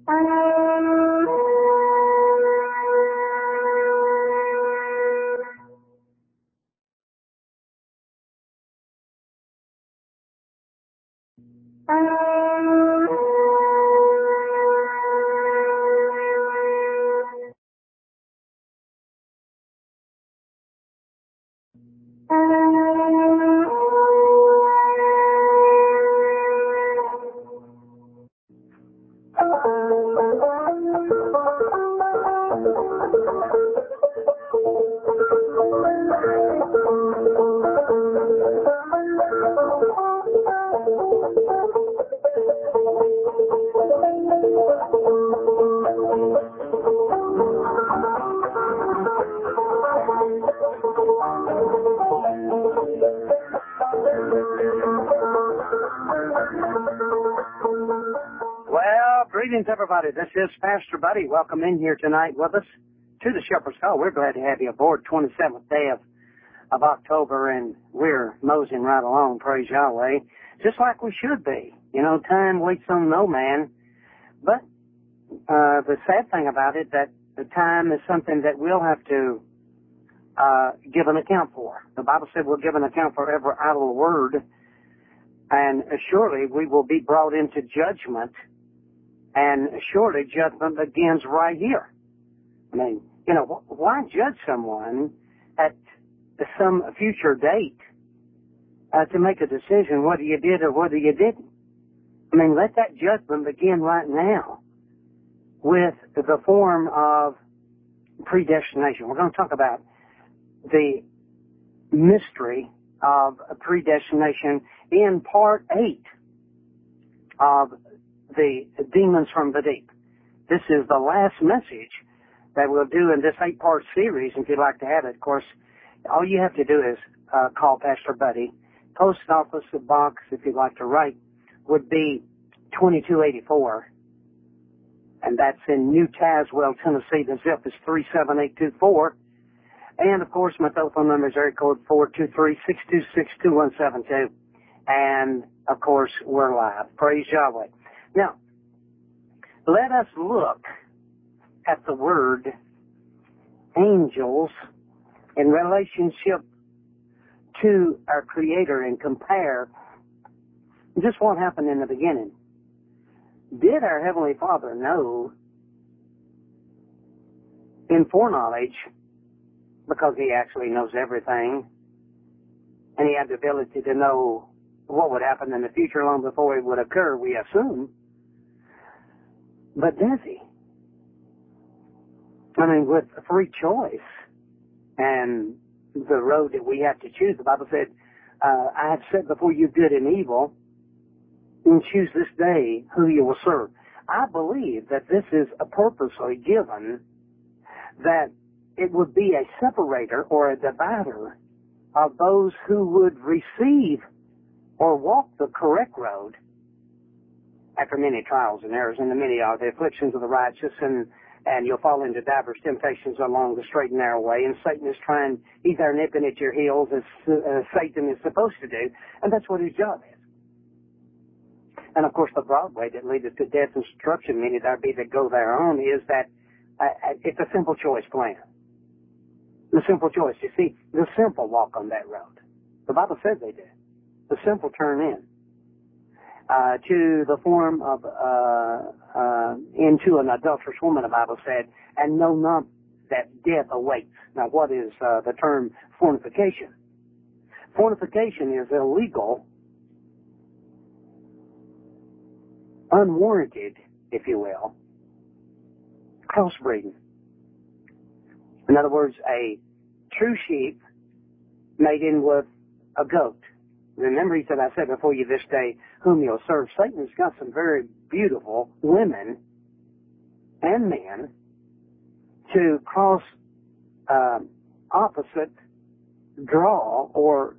Greetings, everybody. This is Pastor Buddy. Welcome in here tonight with us to the Shepherd's Call. We're glad to have you aboard. 27th day of October, and we're moseying right along. Praise Yahweh, just like we should be. You know, time waits on no man. But the sad thing about it, that the time is something that we'll have to give an account for. The Bible said we'll give an account for every idle word, and surely we will be brought into judgment. And surely judgment begins right here. I mean, you know, why judge someone at some future date to make a decision whether you did or whether you didn't? I mean, let that judgment begin right now with the form of predestination. We're going to talk about the mystery of predestination in part 8 of the demons from the deep. This is the last message that we'll do in this 8-part series. If you'd like to have it, of course, all you have to do is call Pastor Buddy. Post office box, if you'd like to write, would be 2284, and that's in New Tazewell, Tennessee. The zip is 37824. And of course, my telephone number is area code 423-626-2172. And of course, we're live. Praise Yahweh. Now, let us look at the word angels in relationship to our Creator and compare just what happened in the beginning. Did our Heavenly Father know in foreknowledge, because He actually knows everything, and He had the ability to know what would happen in the future long before it would occur, we assume. But does He? I mean, with free choice and the road that we have to choose, the Bible said, I have set before you good and evil, and choose this day who you will serve. I believe that this is a purposely given, that it would be a separator or a divider of those who would receive or walk the correct road after many trials and errors, and the many are the afflictions of the righteous, and you'll fall into diverse temptations along the straight and narrow way, and Satan is trying, he's there nipping at your heels as Satan is supposed to do, and that's what his job is. And of course the broad way that leadeth to death and destruction, many there be that go thereon, is that it's a simple choice plan. The simple choice. You see, the simple walk on that road. The Bible says they do. The simple turn in to the form of into an adulterous woman, the Bible said, and know not that death awaits. Now, what is the term fornication? Fornication is illegal, unwarranted, if you will, crossbreeding. In other words, a true sheep mating with a goat. Remember, he said, I said before you this day whom you'll serve. Satan's got some very beautiful women and men to cross opposite draw or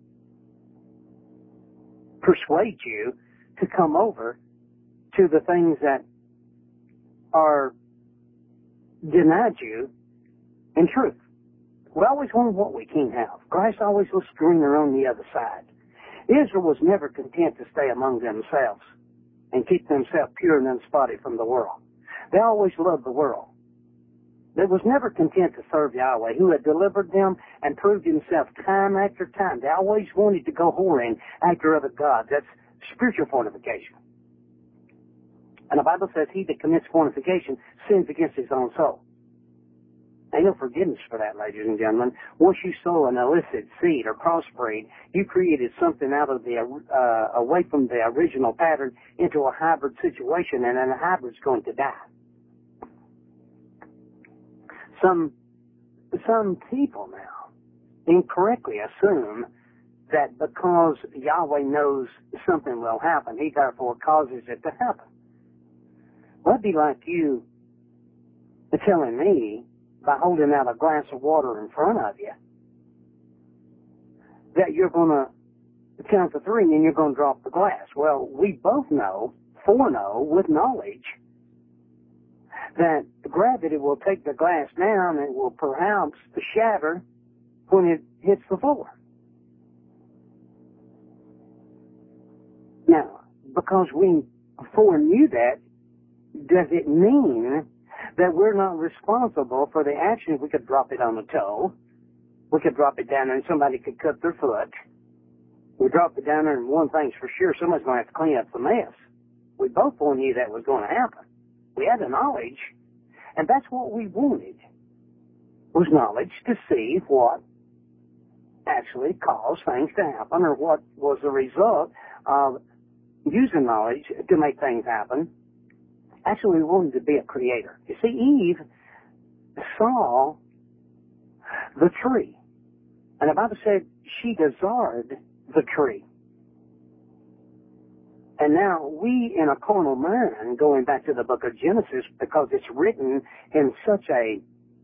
persuade you to come over to the things that are denied you in truth. We always want what we can't have. Christ always was greener on the other side. Israel was never content to stay among themselves and keep themselves pure and unspotted from the world. They always loved the world. They was never content to serve Yahweh, who had delivered them and proved himself time after time. They always wanted to go whoring after other gods. That's spiritual fornication. And the Bible says he that commits fornication sins against his own soul. Ain't no forgiveness for that, ladies and gentlemen. Once you sow an illicit seed or crossbreed, you created something out of the away from the original pattern into a hybrid situation, and then the hybrid's going to die. Some people now incorrectly assume that because Yahweh knows something will happen, he therefore causes it to happen. Well, it'd be like you telling me, by holding out a glass of water in front of you, that you're going to count to 3 and then you're going to drop the glass. Well, we both foreknow with knowledge, that gravity will take the glass down and it will perhaps shatter when it hits the floor. Now, because we foreknew that, does it mean that we're not responsible for the action? We could drop it on the toe. We could drop it down there and somebody could cut their foot. We drop it down there and one thing's for sure, somebody's going to have to clean up the mess. We both foreknew that was going to happen. We had the knowledge, and that's what we wanted, was knowledge to see what actually caused things to happen, or what was the result of using knowledge to make things happen. Actually, we wanted to be a creator. You see, Eve saw the tree, and the Bible said she desired the tree. And now we, in a carnal mind, going back to the book of Genesis, because it's written in such a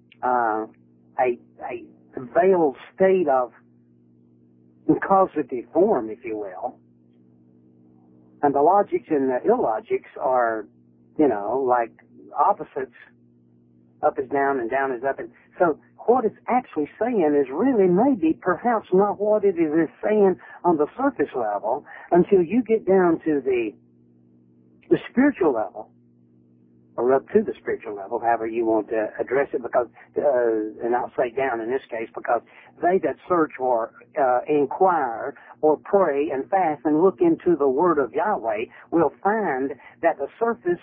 veiled state of causative form, if you will, and the logics and the illogics are, like opposites. Up is down and down is up. And so what it's actually saying is really maybe perhaps not what it is saying on the surface level until you get down to the spiritual level, or up to the spiritual level, however you want to address it, because, and I'll say down in this case, because they that search or inquire or pray and fast and look into the Word of Yahweh will find that the surface,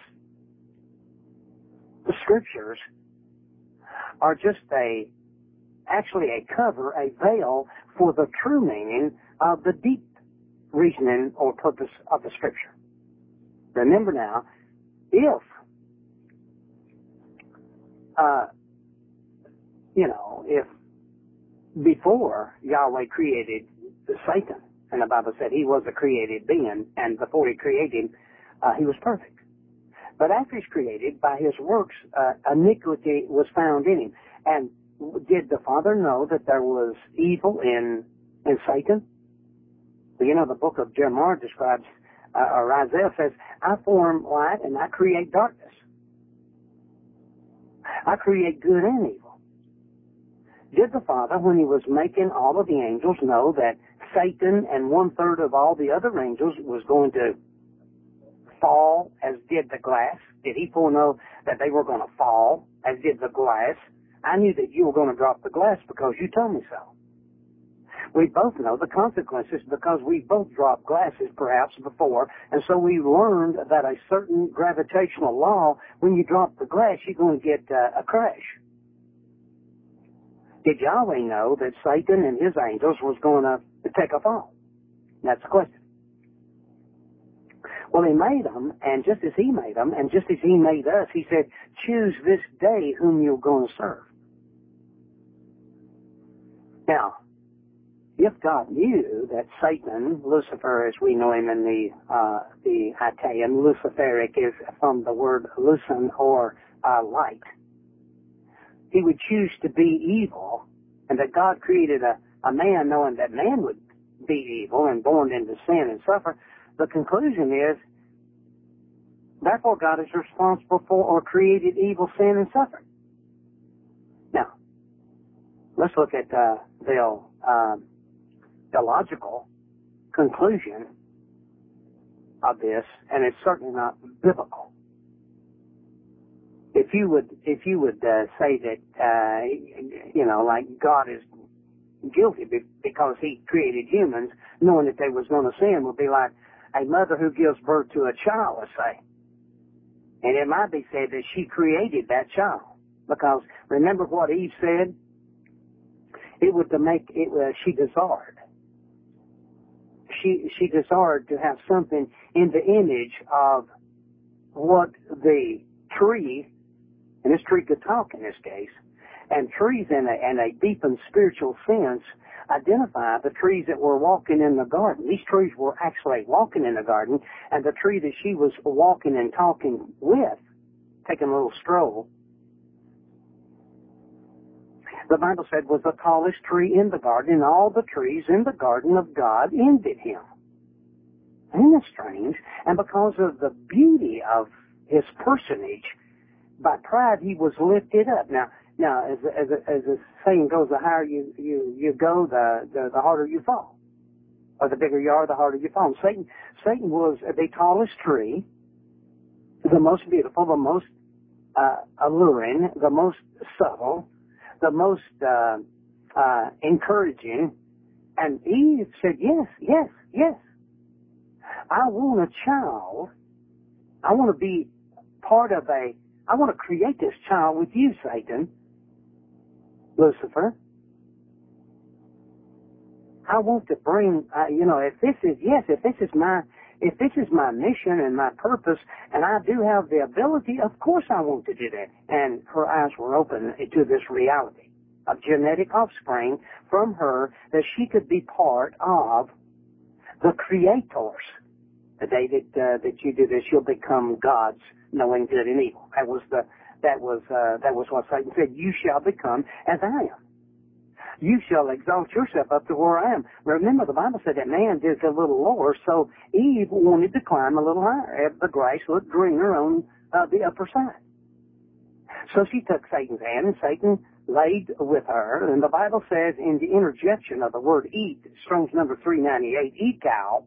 the Scriptures, are just actually a cover, a veil for the true meaning of the deep reasoning or purpose of the Scripture. Remember now, if before Yahweh created Satan, and the Bible said he was a created being, and before he created him, he was perfect. But after he's created, by his works, iniquity was found in him. And did the Father know that there was evil in Satan? Well, the book of Jeremiah describes, or Isaiah says, I form light and I create darkness. I create good and evil. Did the Father, when he was making all of the angels, know that Satan and 1/3 of all the other angels was going to fall as did the glass? Did he foreknow that they were going to fall as did the glass? I knew that you were going to drop the glass because you told me so. We both know the consequences because we both dropped glasses perhaps before, and so we learned that a certain gravitational law, when you drop the glass, you're going to get a crash. Did Yahweh know that Satan and his angels was going to take a fall? That's the question. Well, he made them, and just as he made them, and just as he made us, he said, choose this day whom you're going to serve. Now, if God knew that Satan, Lucifer, as we know him in the Italian, Luciferic is from the word lucen, or light, he would choose to be evil, and that God created a man knowing that man would be evil and born into sin and suffer. The conclusion is, therefore God is responsible for or created evil, sin, and suffering. Now, let's look at the logical conclusion of this, and it's certainly not biblical. if you would say that, like God is guilty because he created humans, knowing that they was going to sin, would be like a mother who gives birth to a child, let's say. And it might be said that she created that child. Because remember what Eve said? It would to make it, she desired. She desired to have something in the image of what the tree, and this tree could talk in this case, and trees in a deep and spiritual sense identify the trees that were walking in the garden. These trees were actually walking in the garden, and the tree that she was walking and talking with, taking a little stroll, the Bible said was the tallest tree in the garden, and all the trees in the garden of God envied him. Isn't that strange? And because of the beauty of his personage, by pride he was lifted up. Now, as the saying goes, the higher you go, the harder you fall. Or the bigger you are, the harder you fall. Satan was the tallest tree, the most beautiful, the most alluring, the most subtle, the most encouraging. And Eve said, yes. I want a child. I want to be part of I want to create this child with you, Satan, Lucifer. I want to bring, if this is my mission and my purpose, and I do have the ability, of course I want to do that. And her eyes were open to this reality of genetic offspring from her, that she could be part of the creators. The day that you do this, you'll become gods, knowing good and evil. That was what Satan said. You shall become as I am. You shall exalt yourself up to where I am. Remember, the Bible said that man is a little lower, so Eve wanted to climb a little higher. The grass looked greener on the upper side. So she took Satan's hand, and Satan laid with her. And the Bible says in the interjection of the word eat, Strong's number 398, ekal,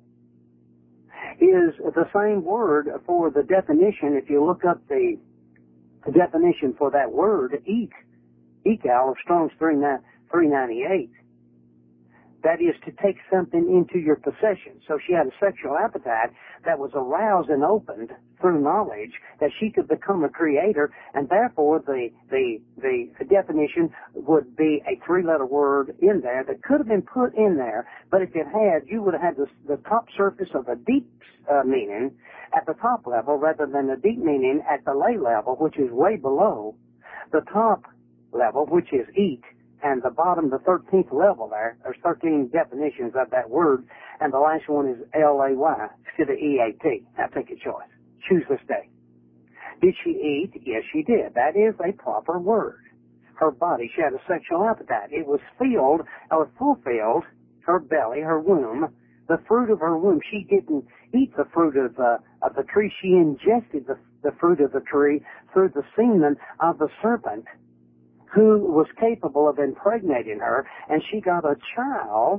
is the same word for the definition. If you look up the definition for that word, ekal of Strong's 398, that is to take something into your possession. So she had a sexual appetite that was aroused and opened through knowledge that she could become a creator, and therefore the definition would be a three-letter word in there that could have been put in there, but if it had, you would have had the top surface of a deep meaning at the top level rather than the deep meaning at the lay level, which is way below the top level, which is eat, and the bottom, the 13th level there's 13 definitions of that word, and the last one is L-A-Y instead of E-A-T. Now take your choice. Choose this day. Did she eat? Yes, she did. That is a proper word. Her body, she had a sexual appetite. It was filled, or fulfilled, her belly, her womb, the fruit of her womb. She didn't eat the fruit of the tree. She ingested the fruit of the tree through the semen of the serpent, who was capable of impregnating her, and she got a child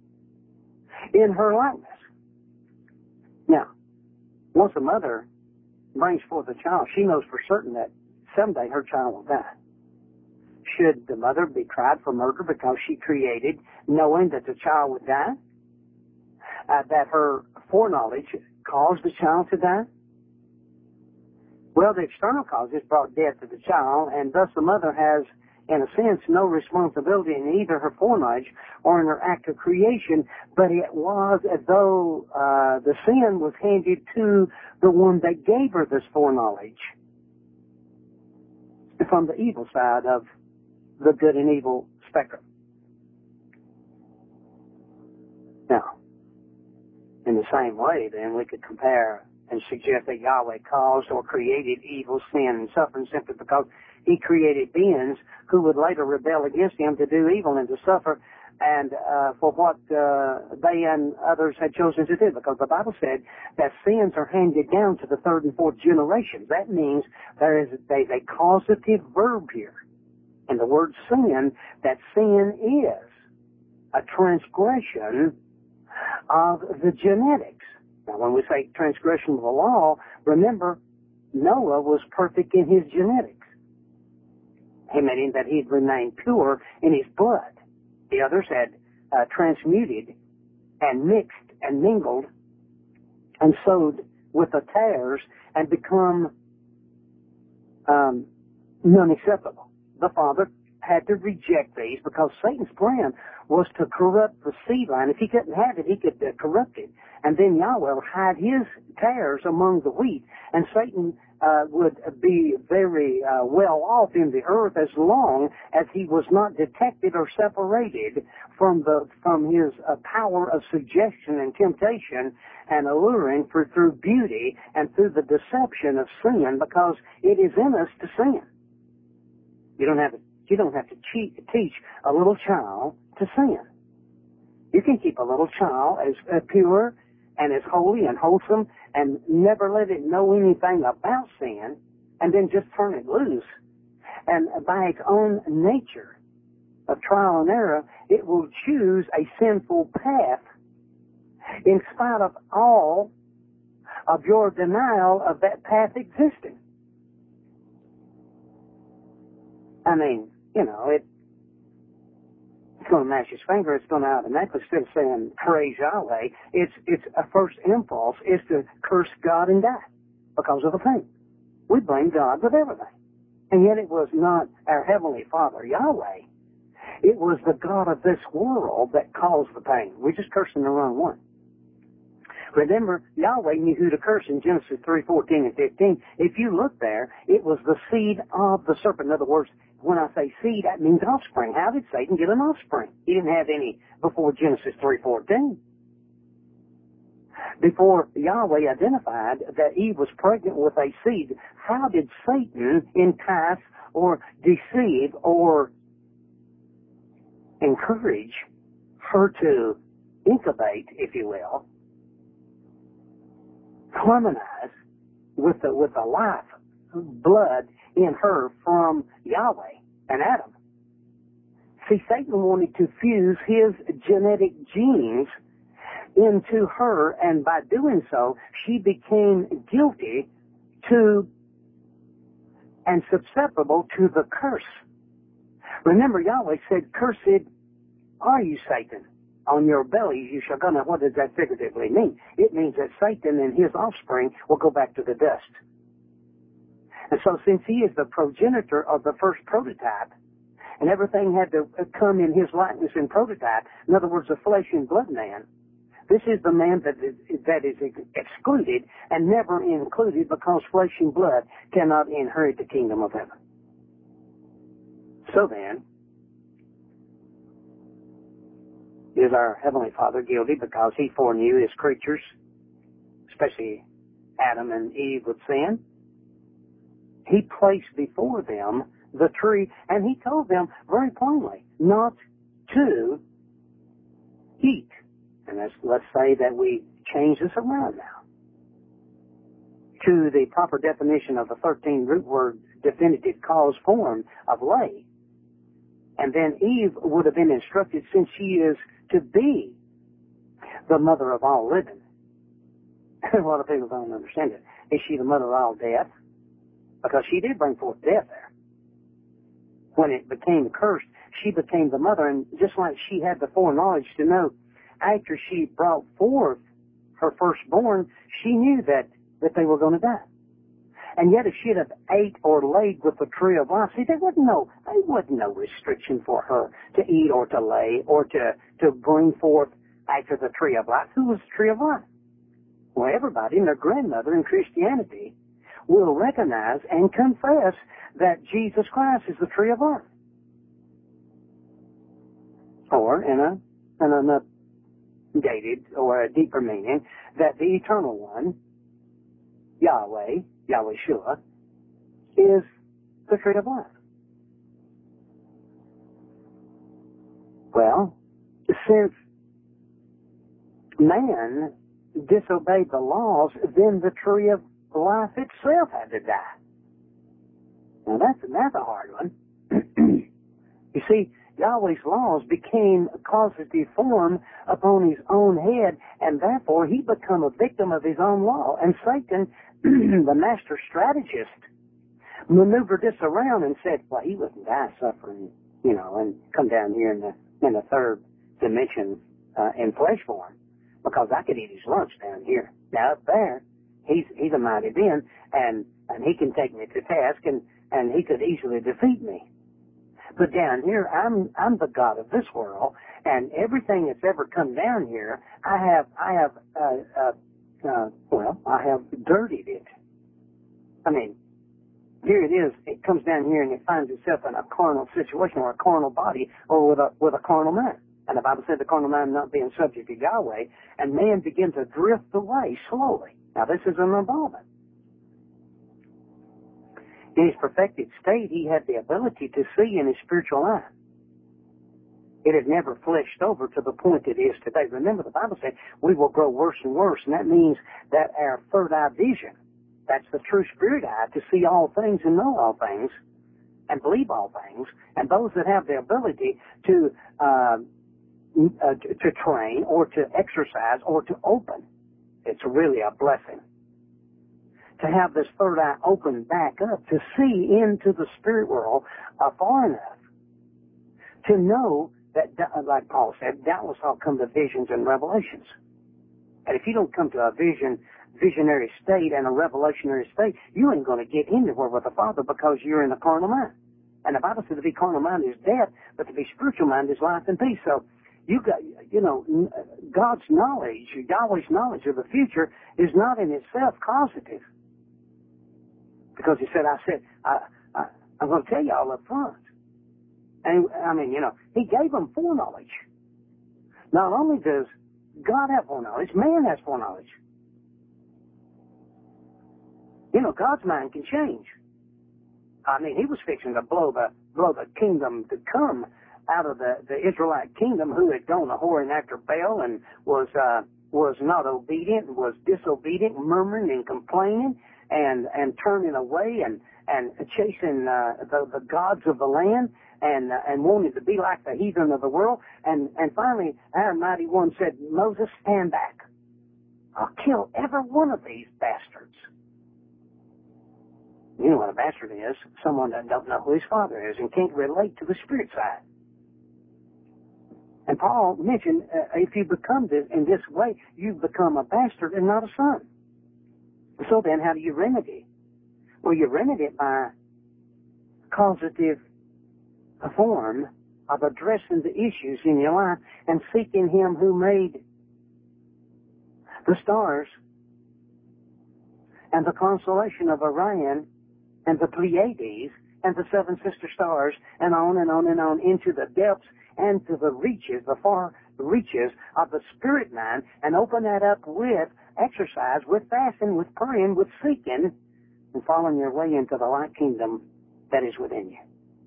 in her likeness. Now, once a mother brings forth a child, she knows for certain that someday her child will die. Should the mother be tried for murder because she created, knowing that the child would die? That her foreknowledge caused the child to die? Well, the external causes brought death to the child, and thus the mother has, in a sense, no responsibility in either her foreknowledge or in her act of creation, but it was as though the sin was handed to the one that gave her this foreknowledge from the evil side of the good and evil spectrum. Now, in the same way, then, we could compare and suggest that Yahweh caused or created evil, sin, and suffering simply because he created beings who would later rebel against him to do evil and to suffer, and for what they and others had chosen to do, because the Bible said that sins are handed down to the third and fourth generations. That means there's a causative verb here. And the word sin, that sin is a transgression of the genetics. Now, when we say transgression of the law, remember, Noah was perfect in his genetics, meaning that he'd remained pure in his blood. The others had transmuted and mixed and mingled and sowed with the tares and become non-acceptable. The Father had to reject these because Satan's plan was to corrupt the seed line. If he couldn't have it, he could corrupt it. And then Yahweh would hide his tares among the wheat, and Satan would be very well off in the earth as long as he was not detected or separated from his power of suggestion and temptation and alluring through beauty and through the deception of sin, because it is in us to sin. You don't have to teach a little child to sin. You can keep a little child as pure and as holy and wholesome and never let it know anything about sin, and then just turn it loose. And by its own nature of trial and error, it will choose a sinful path in spite of all of your denial of that path existing. I mean, it's going to mash his finger, it's going to automatically, instead of saying praise Yahweh, its a first impulse is to curse God and die because of the pain. We blame God with everything. And yet it was not our Heavenly Father, Yahweh. It was the God of this world that caused the pain. We're just cursing the wrong one. Remember, Yahweh knew who to curse in Genesis 3:14 and 15. If you look there, it was the seed of the serpent. In other words, when I say seed, that means offspring. How did Satan get an offspring? He didn't have any before Genesis 3:14. Before Yahweh identified that Eve was pregnant with a seed, how did Satan entice or deceive or encourage her to incubate, if you will, harmonize with the life blood in her from Yahweh and Adam? See, Satan wanted to fuse his genetic genes into her, and by doing so, she became guilty to and susceptible to the curse. Remember, Yahweh said, "Cursed are you, Satan. On your belly you shall go." Now, what does that figuratively mean? It means that Satan and his offspring will go back to the dust. And so, since he is the progenitor of the first prototype, and everything had to come in his likeness and prototype, in other words, a flesh and blood man, this is the man that is excluded and never included, because flesh and blood cannot inherit the kingdom of heaven. So then, is our Heavenly Father guilty because he foreknew his creatures, especially Adam and Eve, would sin? He placed before them the tree, and he told them very plainly not to eat. And let's say that we change this around now to the proper definition of the 13 root word definitive cause form of lay. And then Eve would have been instructed, since she is to be the mother of all living. A lot of people don't understand it. Is she the mother of all death? Because she did bring forth death there. When it became cursed, she became the mother, and just like she had the foreknowledge to know, after she brought forth her firstborn, she knew that they were going to die. And yet if she'd have ate or laid with the tree of life, see, there wasn't no restriction for her to eat or to lay or to bring forth after the tree of life. Who was the tree of life? Well, everybody and their grandmother in Christianity will recognize and confess that Jesus Christ is the tree of life. Or in an updated or a deeper meaning, that the eternal one, Yahweh, Yahweh-Shua, is the tree of life. Well, since man disobeyed the laws, then the tree of life itself had to die. Now that's a hard one. You see, Yahweh's laws became a causative form upon his own head, and therefore he became a victim of his own law. And Satan, the master strategist, maneuvered this around and said, well, he wouldn't die suffering, and come down here in the third dimension in flesh form, because I could eat his lunch down here. Now up there, he's a mighty being, and he can take me to task, and he could easily defeat me. But down here, I'm the God of this world, and everything that's ever come down here, I have dirtied it. I mean, here it is. It comes down here and it finds itself in a carnal situation or a carnal body or with a carnal mind. And the Bible said the carnal mind not being subject to Yahweh, and man begins to drift away slowly. Now this is an involvement. In his perfected state, he had the ability to see in his spiritual eye. It had never fleshed over to the point it is today. Remember, the Bible said we will grow worse and worse, and that means that our third eye vision, that's the true spirit eye, to see all things and know all things and believe all things, and those that have the ability to train or to exercise or to open, it's really a blessing. To have this third eye open back up, to see into the spirit world far enough to know that, like Paul said, doubtless I'll come to visions and revelations. And if you don't come to a visionary state and a revelationary state, you ain't going to get anywhere with the Father because you're in a carnal mind. And the Bible says to be carnal mind is death, but to be spiritual mind is life and peace. So you got, God's knowledge, Yahweh's knowledge of the future is not in itself causative. Because he said, I'm going to tell you all up front. And, he gave them foreknowledge. Not only does God have foreknowledge, man has foreknowledge. God's mind can change. He was fixing to blow the kingdom to come out of the Israelite kingdom, who had gone a whoring after Baal and was not obedient, was disobedient, murmuring and complaining and turning away and chasing the gods of the land and wanting to be like the heathen of the world. And finally, our mighty one said, Moses, stand back. I'll kill every one of these bastards. You know what a bastard is? Someone that don't know who his father is and can't relate to the spirit side. And Paul mentioned, if you become this in this way, you become a bastard and not a son. So then, how do you remedy? Well, you remedy it by causative form of addressing the issues in your life and seeking Him who made the stars and the constellation of Orion and the Pleiades and the seven sister stars and on and on and on into the depths and to the reaches, the far reaches of the spirit mind, and open that up with exercise, with fasting, with praying, with seeking, and following your way into the light kingdom that is within you.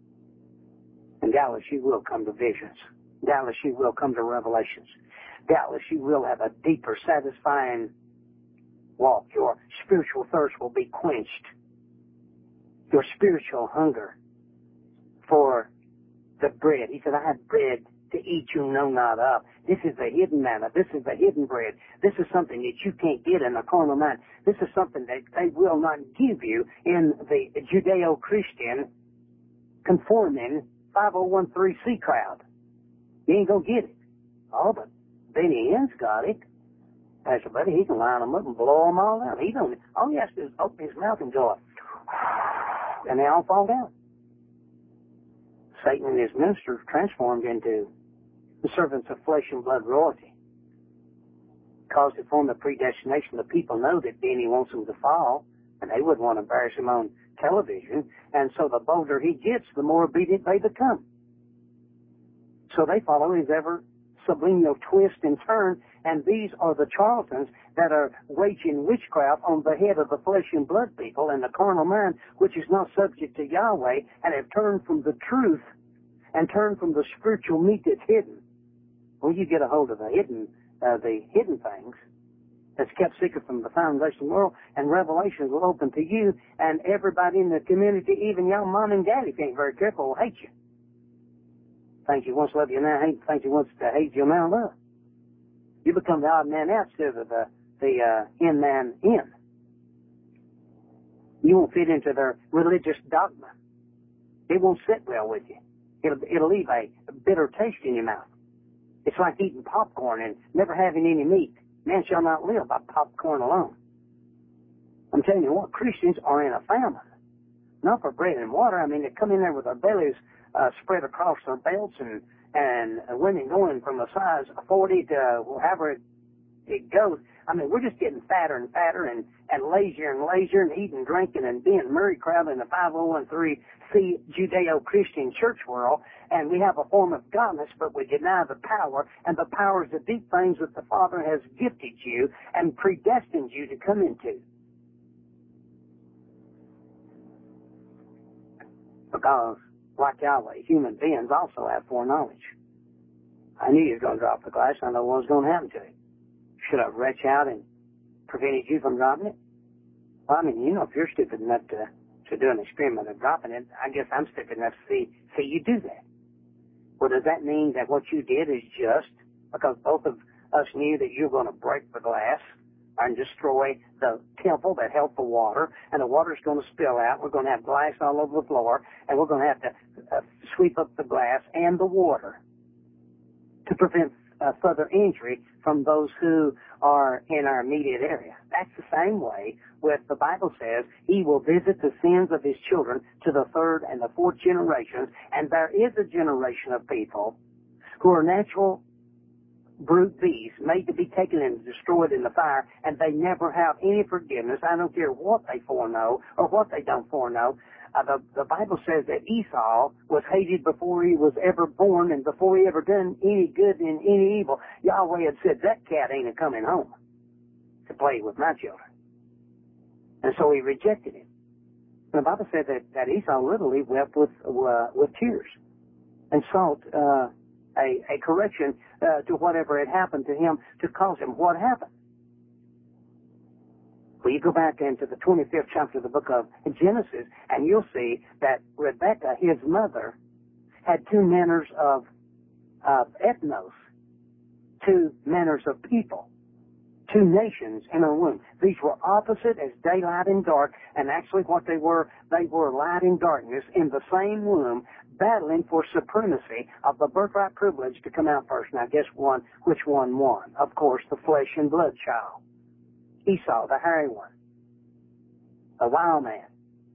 And doubtless you will come to visions. Doubtless you will come to revelations. Doubtless you will have a deeper, satisfying walk. Your spiritual thirst will be quenched. Your spiritual hunger for the bread. He said, I have bread to eat you know not of. This is the hidden manna. This is the hidden bread. This is something that you can't get in the carnal mind. This is something that they will not give you in the Judeo-Christian conforming 5013C crowd. You ain't gonna get it. Oh, but Benny Hinn's got it. Pastor Buddy, he can line them up and blow them all out. He don't. All he has to do is open his mouth and go, and they all fall down. Satan and his ministers transformed into the servants of flesh and blood royalty. Because it formed the predestination, the people know that Benny wants them to fall, and they wouldn't want to embarrass him on television, and so the bolder he gets, the more obedient they become. So they follow his ever subliminal twist and turn, and these are the charlatans that are waging witchcraft on the head of the flesh and blood people and the carnal mind, which is not subject to Yahweh, and have turned from the truth and turned from the spiritual meat that's hidden. When you get a hold of the hidden things that's kept secret from the foundation of the world, and revelations will open to you, and everybody in the community, even your mom and daddy, if you ain't very careful, will hate you. Things you once loved, you now hate. Things you once hate, you now love. You become the odd man out instead of the in man in. You won't fit into their religious dogma. It won't sit well with you. It'll leave a bitter taste in your mouth. It's like eating popcorn and never having any meat. Man shall not live by popcorn alone. I'm telling you what, Christians are in a famine. Not for bread and water. I mean, they come in there with their bellies spread across their belts and women going from a size 40 to however it goes. I mean, we're just getting fatter and fatter and lazier and lazier and eating, drinking, and being Murray crowd in the 501c Judeo-Christian church world. And we have a form of godliness, but we deny the power. And the power is the deep things that the Father has gifted you and predestined you to come into. Because, like Yahweh, human beings also have foreknowledge. I knew you were going to drop the glass. I know what was going to happen to it. Should I reach out and prevented you from dropping it? Well, I mean, you know, if you're stupid enough to do an experiment of dropping it, I guess I'm stupid enough to see you do that. Well, does that mean that what you did is just because both of us knew that you were going to break the glass and destroy the temple that held the water, and the water's going to spill out. We're going to have glass all over the floor, and we're going to have to sweep up the glass and the water to prevent further injury from those who are in our immediate area. That's the same way with the Bible says he will visit the sins of his children to the third and the fourth generations, and there is a generation of people who are natural brute beasts made to be taken and destroyed in the fire, and they never have any forgiveness. I don't care what they foreknow or what they don't foreknow. The Bible says that Esau was hated before he was ever born and before he ever done any good and any evil. Yahweh had said, that cat ain't coming home to play with my children. And so he rejected him. And the Bible said that Esau literally wept with tears and sought a correction to whatever had happened to him to cause him what happened. Well, you go back into the 25th chapter of the book of Genesis, and you'll see that Rebekah, his mother, had two manners of ethnos, two manners of people, two nations in her womb. These were opposite as daylight and dark, and actually what they were light and darkness in the same womb, battling for supremacy of the birthright privilege to come out first. Now guess which one won? Of course, the flesh and blood child. Esau, the hairy one, the wild man.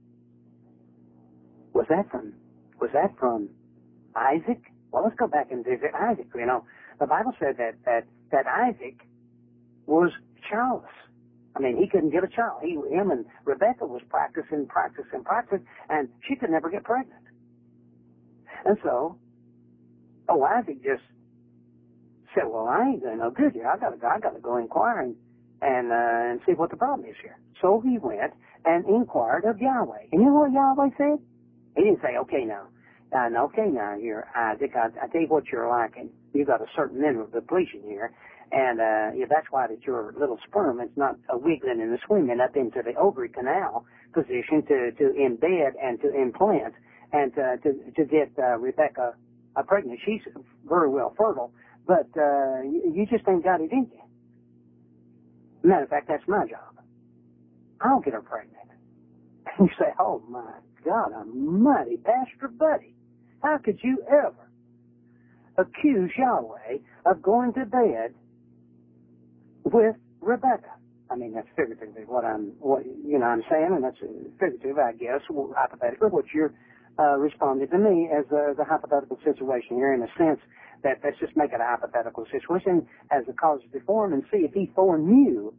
Was that from Isaac? Well, let's go back and visit Isaac. You know, the Bible said that Isaac was childless. I mean, he couldn't get a child. Him and Rebekah was practicing, and she could never get pregnant. And so, Isaac just said, "Well, I ain't doing no good here. I gotta go inquire and see what the problem is here." So he went and inquired of Yahweh. And you know what Yahweh said? He didn't say, "Okay now, here, Isaac, I tell you what you're lacking. You got a certain mineral depletion here, and that's why that your little sperm is not wiggling and swimming up into the ovary canal position to embed and to implant and to get Rebekah pregnant. She's very well fertile, but you just ain't got it in you. Matter of fact, that's my job. I'll get her pregnant." And you say, "Oh my God Almighty, Pastor Buddy, how could you ever accuse Yahweh of going to bed with Rebekah?" I mean, that's figuratively what I'm saying, and that's figurative, I guess, hypothetically, what you're responding to me as a hypothetical situation here, in a sense that let's just make it a hypothetical situation as a cause to form and see if he foreknew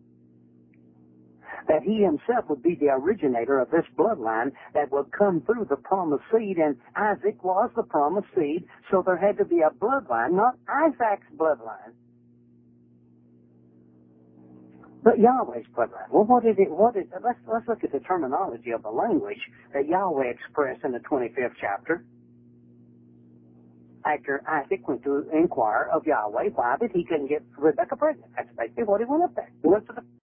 that he himself would be the originator of this bloodline that would come through the promised seed, and Isaac was the promised seed, so there had to be a bloodline, not Isaac's bloodline, but Yahweh's bloodline. Well, let's look at the terminology of the language that Yahweh expressed in the 25th chapter. After Isaac went to inquire of Yahweh why that he couldn't get Rebekah pregnant. That's basically what he went up there. He went to the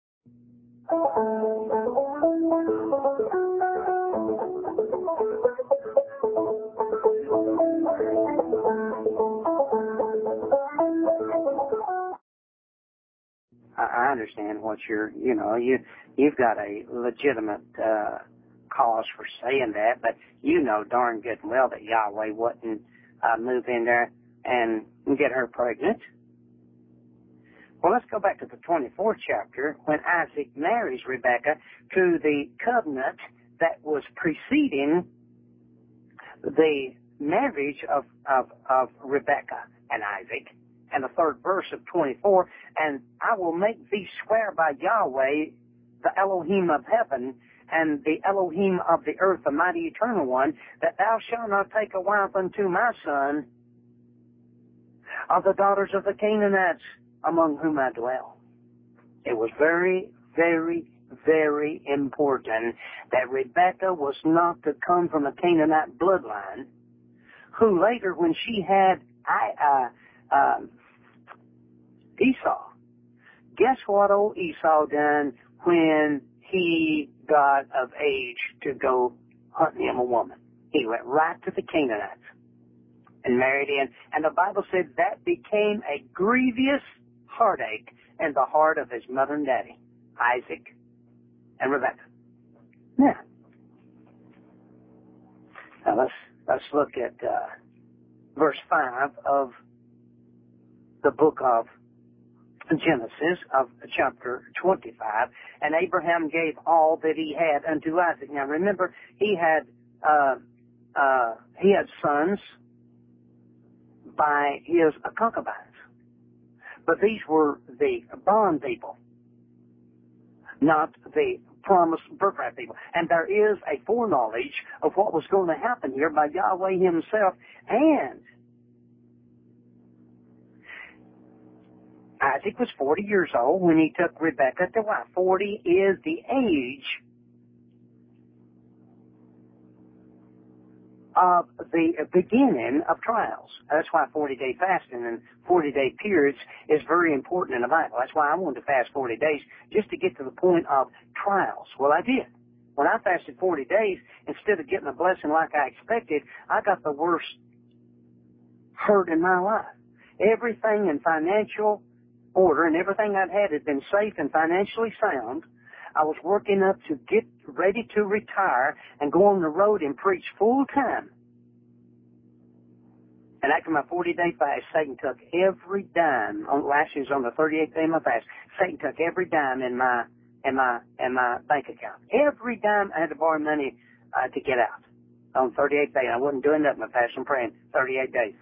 understand what you've got a legitimate cause for saying that, but you know darn good and well that Yahweh wouldn't move in there and get her pregnant. Well, let's go back to the 24th chapter when Isaac marries Rebekah to the covenant that was preceding the marriage of Rebekah and Isaac, and the third verse of 24, and I will make thee swear by Yahweh, the Elohim of heaven, and the Elohim of the earth, the mighty eternal one, that thou shalt not take a wife unto my son of the daughters of the Canaanites among whom I dwell. It was very, very, very important that Rebekah was not to come from a Canaanite bloodline, who later, when she had Esau, guess what old Esau done when he got of age to go hunting him a woman? He went right to the Canaanites and married in. And the Bible said that became a grievous heartache in the heart of his mother and daddy, Isaac and Rebekah. Now let's look at verse 5 of the book of Genesis of chapter 25. And Abraham gave all that he had unto Isaac. Now remember, he had sons by his concubines, but these were the bond people, not the promised birthright people. And there is a foreknowledge of what was going to happen here by Yahweh himself. And Isaac was 40 years old when he took Rebekah to wife. 40 is the age of the beginning of trials. That's why 40-day fasting and 40-day periods is very important in the Bible. That's why I wanted to fast 40 days, just to get to the point of trials. Well, I did. When I fasted 40 days, instead of getting a blessing like I expected, I got the worst hurt in my life. Everything in financial order and everything I'd had been safe and financially sound. I was working up to get ready to retire and go on the road and preach full time. And after my 40-day fast, Satan took every dime. Last year was on the 38th day of my fast. Satan took every dime in my bank account. Every dime. I had to borrow money to get out on 38th day. I wasn't doing nothing but fasting and praying 38 days.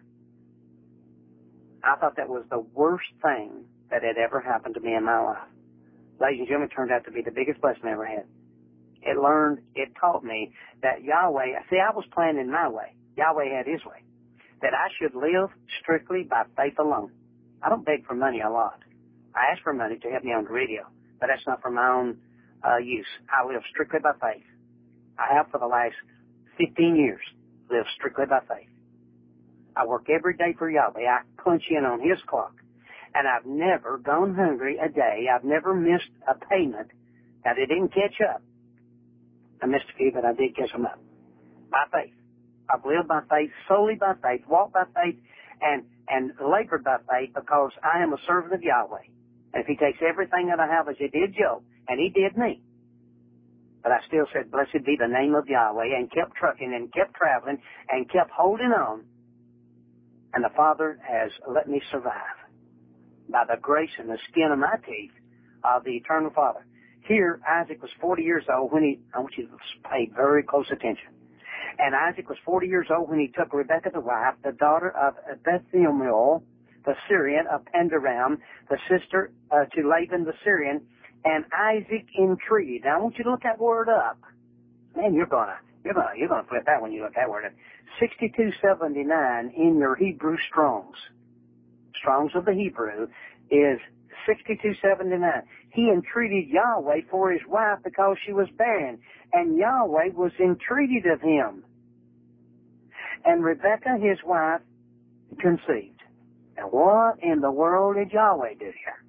I thought that was the worst thing that had ever happened to me in my life. Ladies and gentlemen, it turned out to be the biggest blessing I ever had. It taught me that Yahweh, see, I was planning my way. Yahweh had his way. That I should live strictly by faith alone. I don't beg for money a lot. I ask for money to help me on the radio, but that's not for my own use. I live strictly by faith. I have for the last 15 years lived strictly by faith. I work every day for Yahweh. I punch in on his clock. And I've never gone hungry a day. I've never missed a payment. Now, they didn't catch up. I missed a few, but I did catch them up. By faith. I've lived by faith, solely by faith, walked by faith, and labored by faith, because I am a servant of Yahweh. And if he takes everything that I have as he did Job, and he did me, but I still said, blessed be the name of Yahweh, and kept trucking and kept traveling and kept holding on. And the Father has let me survive by the grace and the skin of my teeth of the eternal Father. Here, Isaac was 40 years old when I want you to pay very close attention. And Isaac was 40 years old when he took Rebekah to wife, the daughter of Bethuel, the Syrian, of Pandaram, the sister to Laban the Syrian, and Isaac entreated. Now I want you to look that word up. Man, you're gonna flip that when you look that word up. 6279 in your Hebrew Strongs. Strong's of the Hebrew is 6279. He entreated Yahweh for his wife because she was barren, and Yahweh was entreated of him. And Rebekah, his wife, conceived. Now what in the world did Yahweh do here?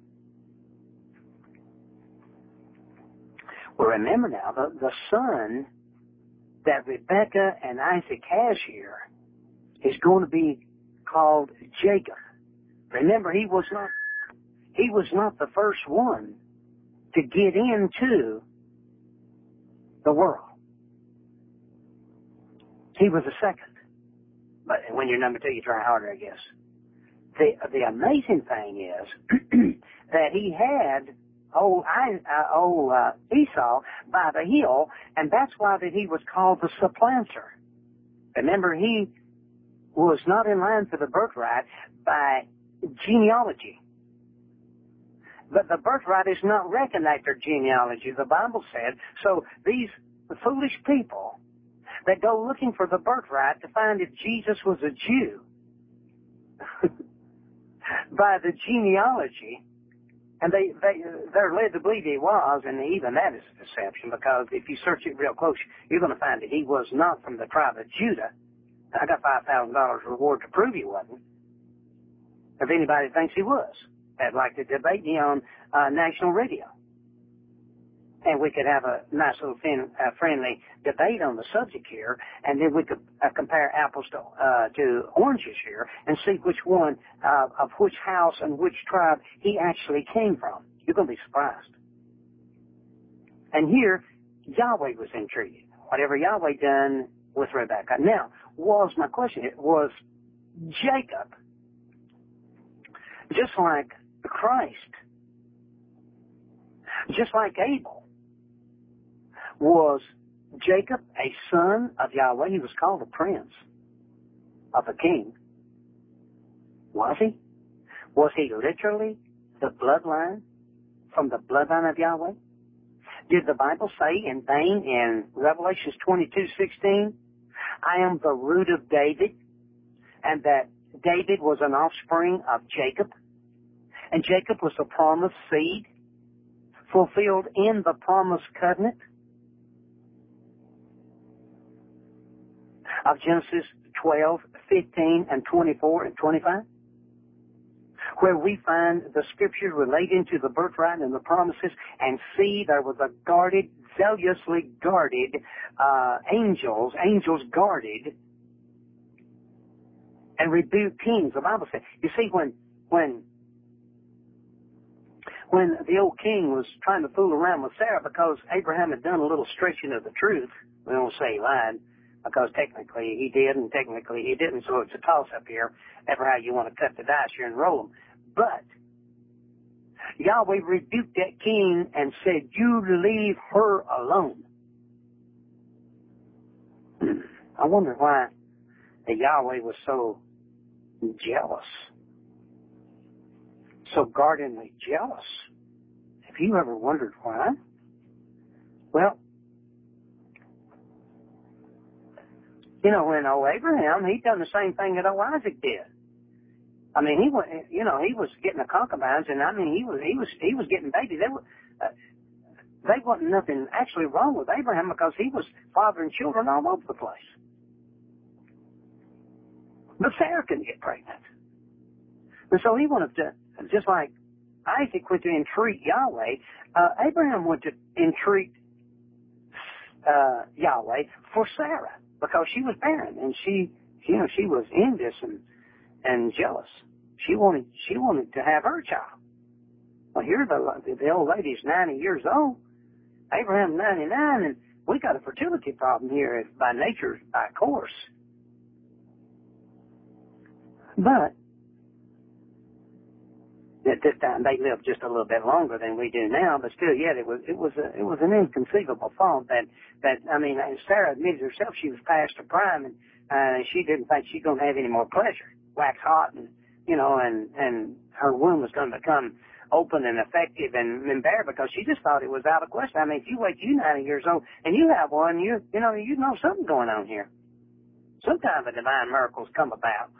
Well, remember now, the son that Rebekah and Isaac has here is going to be called Jacob. Remember, he was not the first one to get into the world. He was the second. But when you're number 2, you try harder, I guess. The amazing thing is that he had Esau by the heel, and that's why that he was called the supplanter. Remember, he was not in line for the birthright by genealogy. But the birthright is not reckoned after genealogy, the Bible said. So these foolish people that go looking for the birthright to find if Jesus was a Jew by the genealogy, and they're led to believe he was, and even that is a deception, because if you search it real close, you're going to find that he was not from the tribe of Judah. I got $5,000 reward to prove he wasn't. If anybody thinks he was, I'd like to debate me on national radio. And we could have a nice little friendly debate on the subject here, and then we could compare apples to oranges here and see which one of which house and which tribe he actually came from. You're going to be surprised. And here, Yahweh was intrigued. Whatever Yahweh done with Rebekah. Now, was my question, was Jacob, just like Christ, just like Abel, was Jacob a son of Yahweh? He was called a prince of a king. Was he? Was he literally the bloodline from the bloodline of Yahweh? Did the Bible say in vain in Revelations 22:16, I am the root of David, and that David was an offspring of Jacob, and Jacob was the promised seed fulfilled in the promised covenant of Genesis 12, 15, and 24 and 25, where we find the scriptures relating to the birthright and the promises, and see there was a guarded, zealously guarded angels guarded and rebuked kings. The Bible said, you see, when the old king was trying to fool around with Sarah because Abraham had done a little stretching of the truth, we don't say he lied, because technically he did and technically he didn't, so it's a toss-up here, ever how you want to cut the dice here and roll them. But Yahweh rebuked that king and said, you leave her alone. I wonder why the Yahweh was so jealous, so guardedly jealous. Have you ever wondered why? Well, you know, when Abraham, he'd done the same thing that Isaac did. I mean, he was getting the concubines, and I mean, he was getting babies. They wasn't nothing actually wrong with Abraham because he was fathering children all over the place. But Sarah couldn't get pregnant. And so he wanted to, just like Isaac went to entreat Yahweh, Abraham went to entreat Yahweh for Sarah because she was barren and she was envious and jealous. She wanted to have her child. Well, here the old lady's 90 years old. Abraham's 99, and we got a fertility problem here by nature, by course. But at this time they lived just a little bit longer than we do now, but still, yet it was an inconceivable thought that I mean, Sarah admitted herself she was past her prime, and she didn't think she's going to have any more pleasure, wax hot, and and her womb was going to become open and effective and bear, because she just thought it was out of question. I mean, if you wait, you 90 years old and you have one, you know something going on here. Some kind of a divine miracle's come about.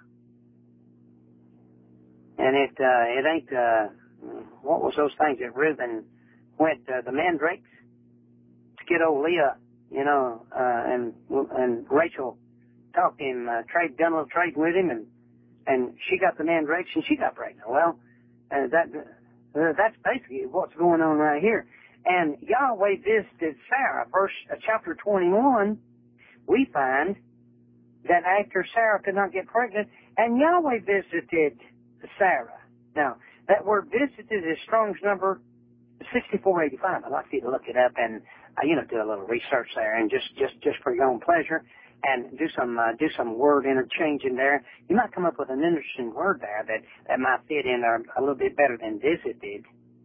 And it ain't, what was those things that Reuben went, the mandrakes, to get old Leah, and Rachel talked to him, done a little trade with him, and she got the mandrakes and she got pregnant. Well, that's basically what's going on right here. And Yahweh visited Sarah, chapter 21, we find that after Sarah could not get pregnant, and Yahweh visited Sarah. Now, that word visited is Strong's number 6485. I'd like you to look it up and, do a little research there and just for your own pleasure and do some word interchanging there. You might come up with an interesting word there that might fit in there a little bit better than visit did.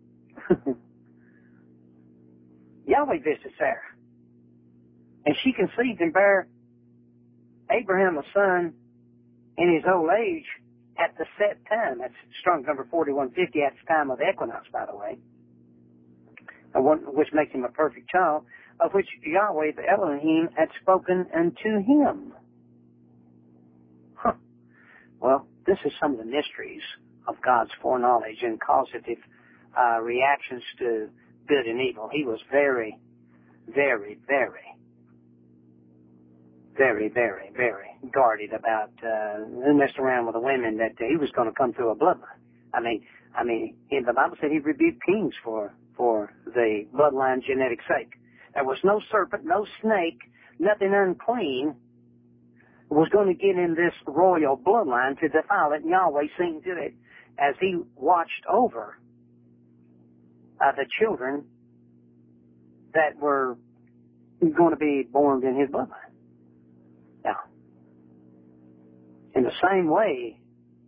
Yahweh visits Sarah. And she conceived and bare Abraham a son in his old age at the set time. That's Strong's number 4150 at the time of the equinox, by the way. Which makes him a perfect child, of which Yahweh the Elohim had spoken unto him. Well, this is some of the mysteries of God's foreknowledge and causative reactions to good and evil. He was very, very, very, very, very, very guarded about messing around with the women that he was going to come through a bloodline. I mean, the Bible said he rebuked kings for the bloodline genetic sake. There was no serpent, no snake, nothing unclean was going to get in this royal bloodline to defile it. And Yahweh seen to it as he watched over the children that were going to be born in his bloodline. Now, in the same way,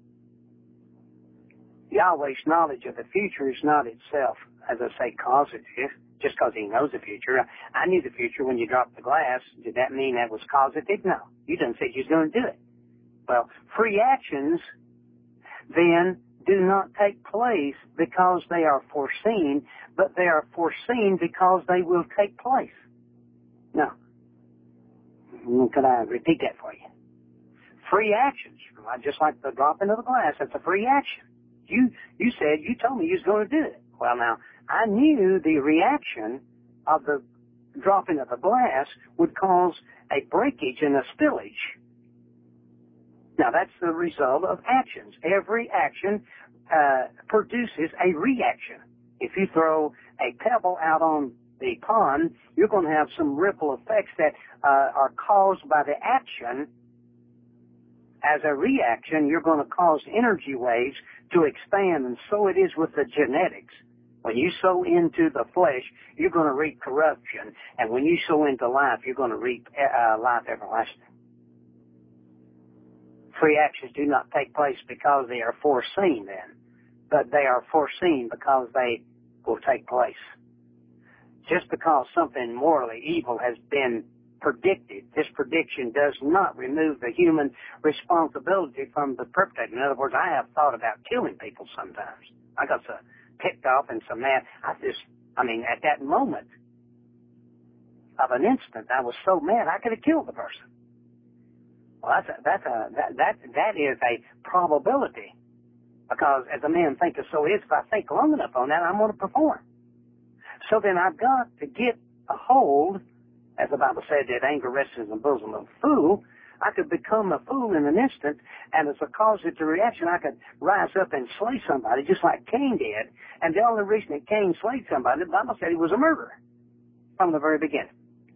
Yahweh's knowledge of the future is not itself, as I say, causative, just because he knows the future. I knew the future when you dropped the glass. Did that mean that was causative? No. You didn't say you was going to do it. Well, free actions then do not take place because they are foreseen, but they are foreseen because they will take place. Now, could I repeat that for you? Free actions, just like the dropping of the glass, that's a free action. You told me you was going to do it. Well, now, I knew the reaction of the dropping of the glass would cause a breakage and a spillage. Now, that's the result of actions. Every action produces a reaction. If you throw a pebble out on the pond, you're going to have some ripple effects that are caused by the action. As a reaction, you're going to cause energy waves to expand, and so it is with the genetics. When you sow into the flesh, you're going to reap corruption, and when you sow into life, you're going to reap life everlasting. Free actions do not take place because they are foreseen then, but they are foreseen because they will take place. Just because something morally evil has been predicted, this prediction does not remove the human responsibility from the perpetrator. In other words, I have thought about killing people sometimes. I got so ticked off and so mad. At that moment of an instant, I was so mad I could have killed the person. Well, that is a probability, because as a man thinketh, so is. If I think long enough on that, I'm going to perform. So then I've got to get a hold. As the Bible said, that anger rests in the bosom of a fool. I could become a fool in an instant, and as a causative reaction, I could rise up and slay somebody, just like Cain did. And the only reason that Cain slayed somebody, the Bible said he was a murderer from the very beginning.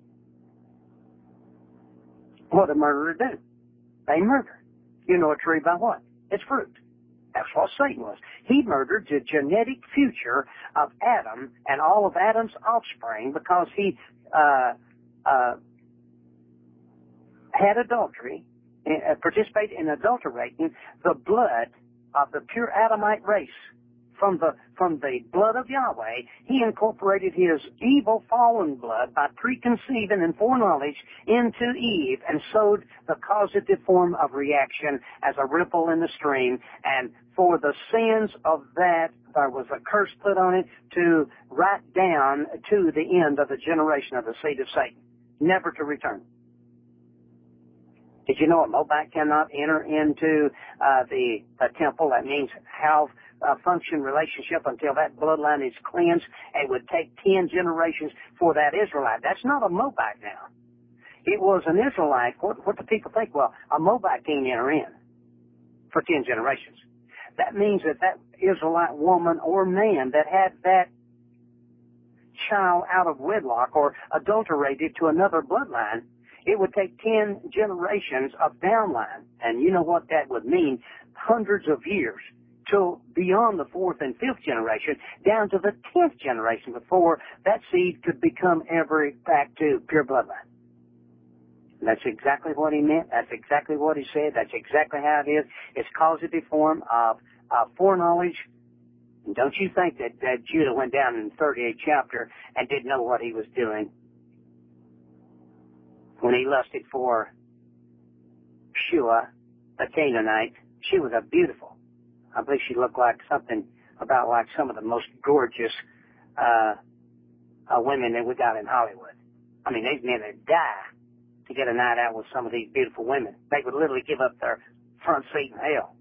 What did murderers do? They murder. You know a tree by what? Its fruit. That's what Satan was. He murdered the genetic future of Adam and all of Adam's offspring because he had adultery, participated in adulterating the blood of the pure Adamite race. From the blood of Yahweh, he incorporated his evil fallen blood by preconceiving and foreknowledge into Eve and sowed the causative form of reaction as a ripple in the stream. And for the sins of that, there was a curse put on it to right down to the end of the generation of the seed of Satan, never to return. Did you know a Moabite cannot enter into the temple? That means have a function relationship until that bloodline is cleansed. It would take 10 generations for that Israelite. That's not a Moabite now. It was an Israelite. What do people think? Well, a Moabite can't enter in for 10 generations. That means that Israelite woman or man that had that child out of wedlock or adulterated to another bloodline, it would take 10 generations of downline. And you know what that would mean? Hundreds of years till beyond the 4th and 5th generation, down to the 10th generation before that seed could become ever back to pure bloodline. And that's exactly what he meant. That's exactly what he said. That's exactly how it is. It's causative form of foreknowledge. And don't you think that Judah went down in the 38th chapter and didn't know what he was doing when he lusted for Shua, a Canaanite. She was a beautiful. I believe she looked like something about like some of the most gorgeous women that we got in Hollywood. I mean, these men would die to get a night out with some of these beautiful women. They would literally give up their front seat in hell.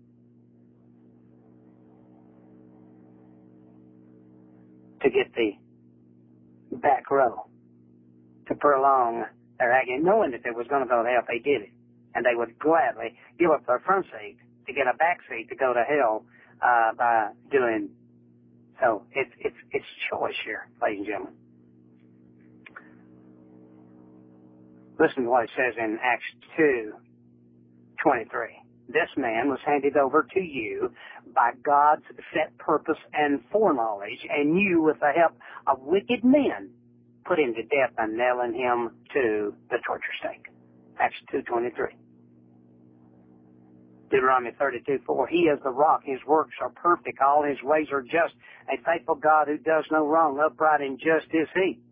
To get the back row, to prolong their agony, knowing that they was going to go to hell if they did it. And they would gladly give up their front seat to get a back seat to go to hell by doing so. It's choice here, ladies and gentlemen. Listen to what it says in Acts 2:23. This man was handed over to you by God's set purpose and foreknowledge, and you, with the help of wicked men, put him to death by nailing him to the torture stake. Acts 2:23. Deuteronomy 32:4. He is the rock. His works are perfect. All his ways are just. A faithful God who does no wrong. Upright and just is he.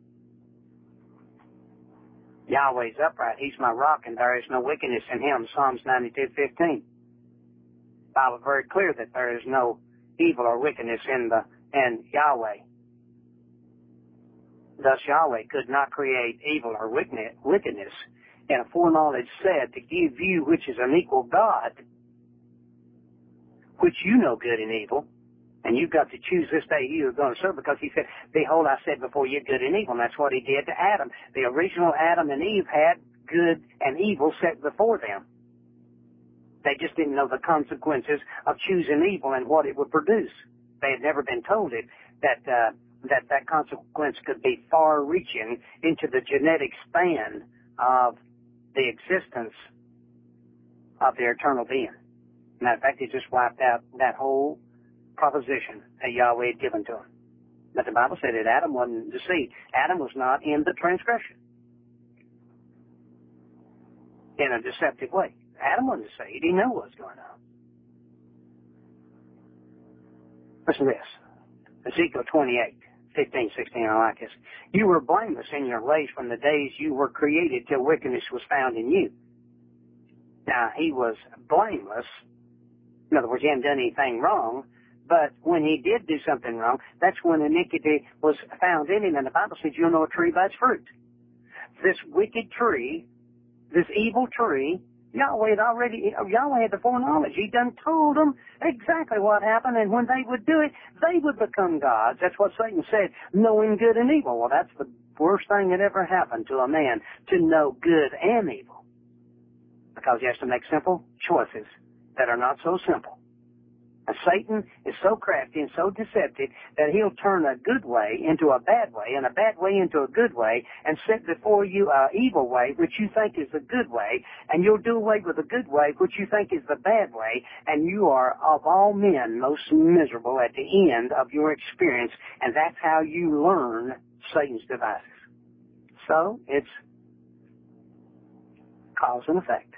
Yahweh is upright. He's my rock, and there is no wickedness in him. Psalms 92:15. Bible is very clear that there is no evil or wickedness in Yahweh. Thus Yahweh could not create evil or wickedness. And a foreknowledge said to give you, which is an equal God, which you know good and evil, and you've got to choose this day who you're going to serve, because he said, behold, I said before you good and evil. And that's what he did to Adam. The original Adam and Eve had good and evil set before them. They just didn't know the consequences of choosing evil and what it would produce. They had never been told it, that consequence could be far-reaching into the genetic span of the existence of the eternal being. Matter of fact, he just wiped out that whole proposition that Yahweh had given to him. But the Bible said that Adam wasn't deceived. Adam was not in the transgression in a deceptive way. Adam wasn't deceived. He knew what was going on. Listen to this. Ezekiel 28:15-16. I like this. You were blameless in your ways from the days you were created till wickedness was found in you. Now, he was blameless. In other words, he hadn't done anything wrong. But when he did do something wrong, that's when iniquity was found in him. And the Bible says you'll know a tree by its fruit. This wicked tree, this evil tree, Yahweh had the foreknowledge. He done told them exactly what happened, and when they would do it, they would become gods. That's what Satan said, knowing good and evil. Well, that's the worst thing that ever happened to a man, to know good and evil. Because he has to make simple choices that are not so simple. And Satan is so crafty and so deceptive that he'll turn a good way into a bad way and a bad way into a good way and set before you an evil way which you think is a good way, and you'll do away with the good way which you think is the bad way, and you are of all men most miserable at the end of your experience, and that's how you learn Satan's devices. So it's cause and effect.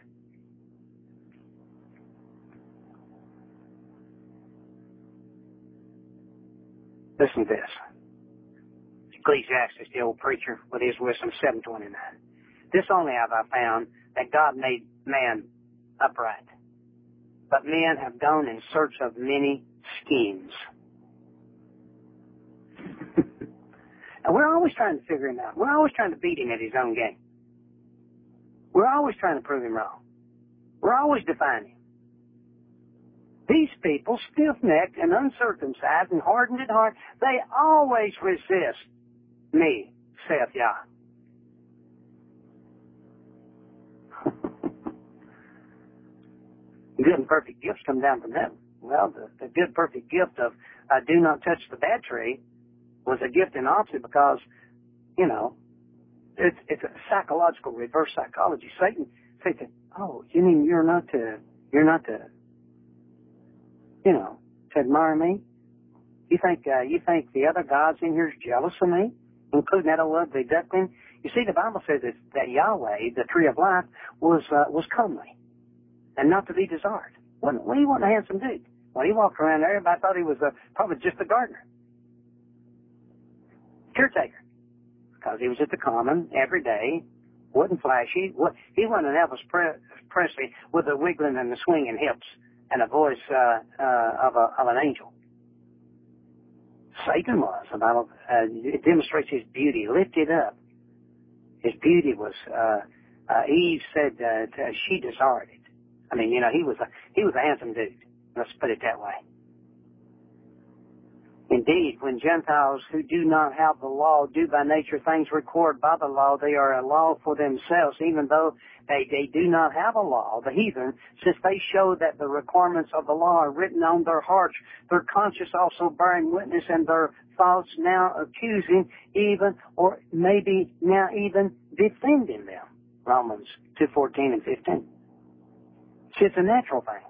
Listen to this. Ecclesiastes, the old preacher, with his wisdom, 7:29. This only have I found, that God made man upright, but men have gone in search of many schemes. And we're always trying to figure him out. We're always trying to beat him at his own game. We're always trying to prove him wrong. We're always defying him. These people, stiff-necked and uncircumcised and hardened at heart, they always resist me, saith Yah. Good and perfect gifts come down from heaven. Well, the good, perfect gift of do not touch the bad tree was a gift in opposite because, you know, it's a psychological reverse psychology. Satan said, oh, you mean you're not to you know, to admire me? You think the other gods in here is jealous of me, including that old ugly duckling? You see, the Bible says that Yahweh, the tree of life, was comely and not to be desired. He wasn't a handsome dude. When he walked around there, everybody thought he was probably just a gardener, caretaker, because he was at the common every day, wasn't flashy. He wasn't an Elvis Presley with the wiggling and the swinging hips and a voice of an angel. Satan was. It demonstrates his beauty, lifted up. His beauty was. Eve said she desired it. I mean, you know, he was a handsome dude. Let's put it that way. Indeed, when Gentiles who do not have the law do by nature things required by the law, they are a law for themselves, even though they do not have a law. The heathen, since they show that the requirements of the law are written on their hearts, their conscience also bearing witness, and their thoughts now accusing, even, or maybe now even defending them. Romans 2:14 and 15. See, it's a natural thing.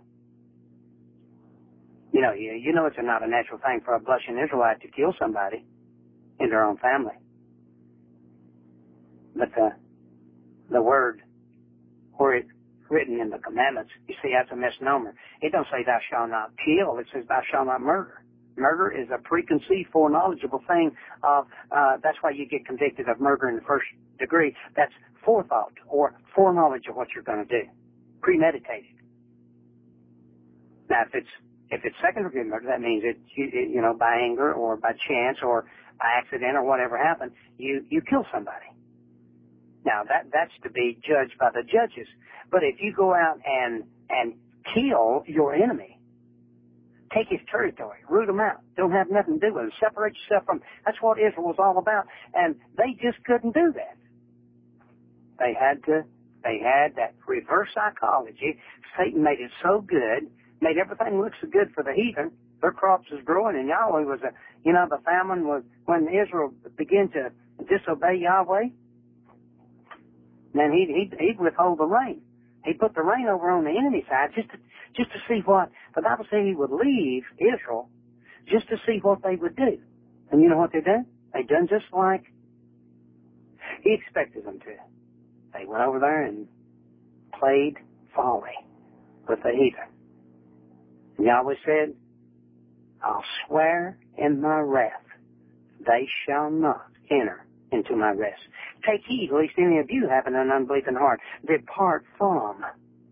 You know it's not a natural thing for a blushing Israelite to kill somebody in their own family. But the word, where it's written in the commandments, you see, that's a misnomer. It don't say thou shalt not kill. It says thou shalt not murder. Murder is a preconceived, foreknowledgeable thing of, that's why you get convicted of murder in the first degree. That's forethought or foreknowledge of what you're going to do. Premeditated. Now, if it's second degree murder, that means by anger or by chance or by accident or whatever happened, you kill somebody. Now that's to be judged by the judges. But if you go out and kill your enemy, take his territory, root him out, don't have nothing to do with him, separate yourself from him. That's what Israel was all about, and they just couldn't do that. They had that reverse psychology. Satan made it so good. Made everything look so good for the heathen. Their crops was growing, and Yahweh was the famine was when Israel began to disobey Yahweh. Then he'd withhold the rain. He put the rain over on the enemy side just to see what the Bible said. He would leave Israel just to see what they would do. And you know what they did? They done just like he expected them to. They went over there and played folly with the heathen. Yahweh said, I'll swear in my wrath, they shall not enter into my rest. Take heed, lest any of you have an unbelieving heart. Depart from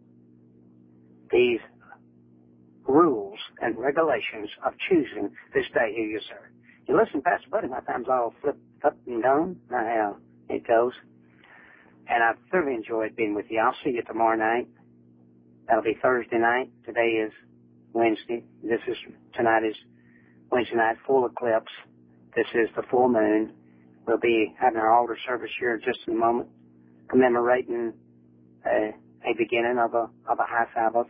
these rules and regulations of choosing this day who you serve. You listen, Pastor Buddy, my time's all flipped up and down. Now how it goes. And I've thoroughly enjoyed being with you. I'll see you tomorrow night. That'll be Thursday night. Today is Wednesday. Tonight is Wednesday night, full eclipse. This is the full moon. We'll be having our altar service here in just a moment, commemorating a beginning of a high Sabbath,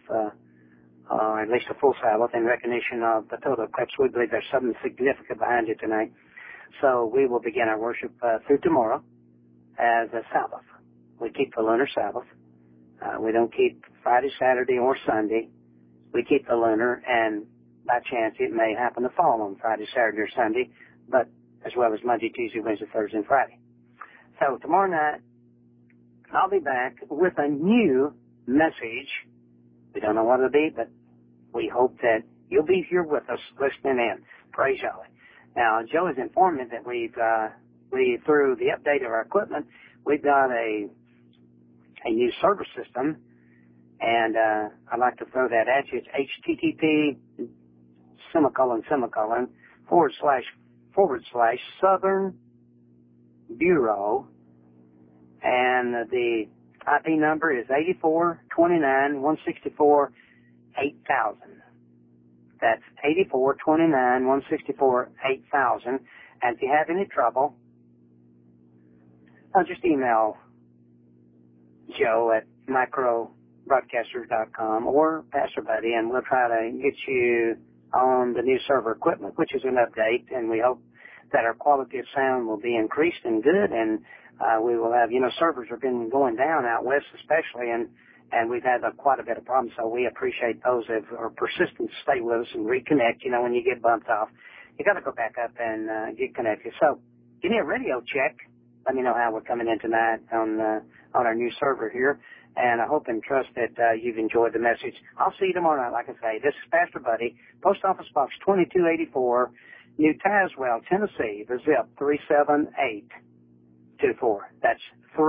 or at least a full Sabbath, in recognition of the total eclipse. We believe there's something significant behind it tonight. So we will begin our worship through tomorrow as a Sabbath. We keep the lunar Sabbath. We don't keep Friday, Saturday, or Sunday. We keep the lunar, and by chance it may happen to fall on Friday, Saturday, or Sunday, but as well as Monday, Tuesday, Wednesday, Thursday, and Friday. So tomorrow night, I'll be back with a new message. We don't know what it'll be, but we hope that you'll be here with us listening in. Praise Yahweh. Now, Joe has informed me that through the update of our equipment, we've got a new server system. And I'd like to throw that at you. It's http:// Southern Bureau, and the IP number is 8429-164-8000. That's 8429-164-8000. And if you have any trouble, just email Joe at microbroadcasters.com or Pastor Buddy, and we'll try to get you on the new server equipment, which is an update, and we hope that our quality of sound will be increased and good, and we will have, servers have been going down out west especially, and and we've had quite a bit of problems, so we appreciate those that are persistent to stay with us and reconnect. You know, when you get bumped off, you got to go back up and get connected. So give me a radio check. Let me know how we're coming in tonight on our new server here, and I hope and trust that you've enjoyed the message. I'll see you tomorrow night. Like I say, this is Pastor Buddy, Post Office Box 2284, New Tazewell, Tennessee. The zip 37824. That's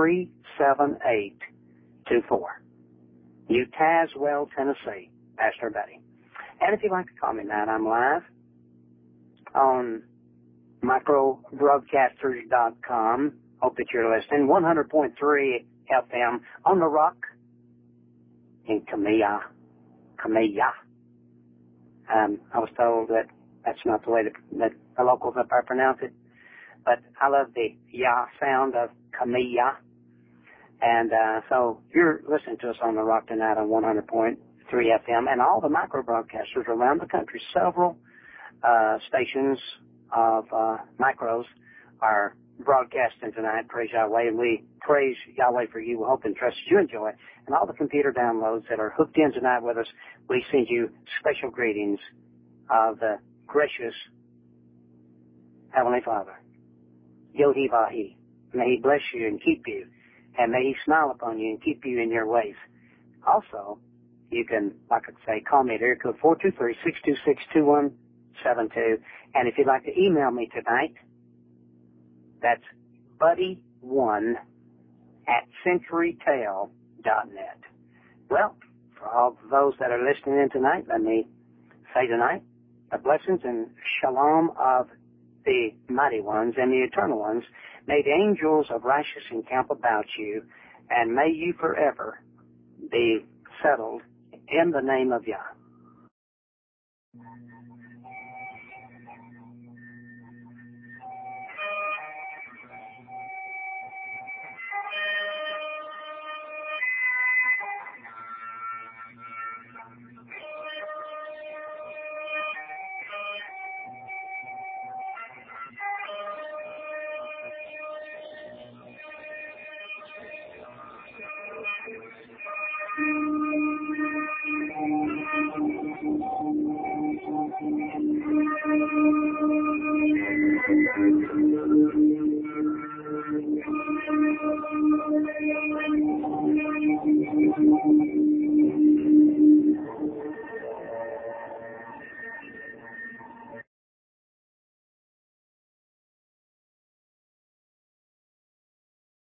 37824. New Tazewell, Tennessee. Pastor Buddy. And if you'd like to call me tonight, I'm live on microbroadcasters.com. Hope that you're listening. 100.3 FM on the Rock in Camilla. I was told that that's not the way that the locals up there pronounce it, but I love the ya sound of Camilla. And so you're listening to us on the Rock tonight on 100.3 FM, and all the micro broadcasters around the country. Several stations of micros are broadcasting tonight. Praise Yahweh, and we praise Yahweh for you. We hope and trust you enjoy. And all the computer downloads that are hooked in tonight with us, we send you special greetings of the gracious Heavenly Father. Yod-Heh Vah-Heh. May He bless you and keep you, and may He smile upon you and keep you in your ways. Also, you can, like I say, call me at area code 423-626-2172. And if you'd like to email me tonight, that's buddy1@centurytel.net. Well, for all those that are listening in tonight, let me say tonight, the blessings and shalom of the mighty ones and the eternal ones. May the angels of righteousness encamp about you, and may you forever be settled in the name of Yah.